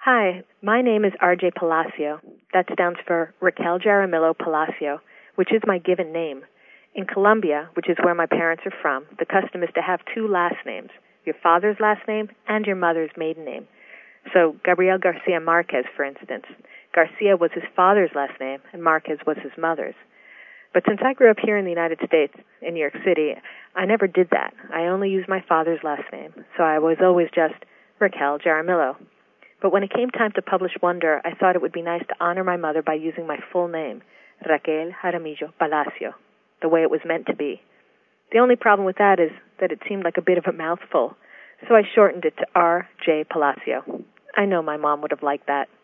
Hi, my name is R.J. Palacio. That stands for Raquel Jaramillo Palacio, which is my given name. In Colombia, which is where my parents are from, the custom is to have two last names, your father's last name and your mother's maiden name. So Gabriel Garcia Marquez, for instance. Garcia was his father's last name, and Marquez was his mother's. But since I grew up here in the United States, in New York City, I never did that. I only used my father's last name, so I was always just Raquel Jaramillo. But when it came time to publish Wonder, I thought it would be nice to honor my mother by using my full name, Raquel Jaramillo Palacio, the way it was meant to be. The only problem with that is that it seemed like a bit of a mouthful, so I shortened it to R.J. Palacio. I know my mom would have liked that.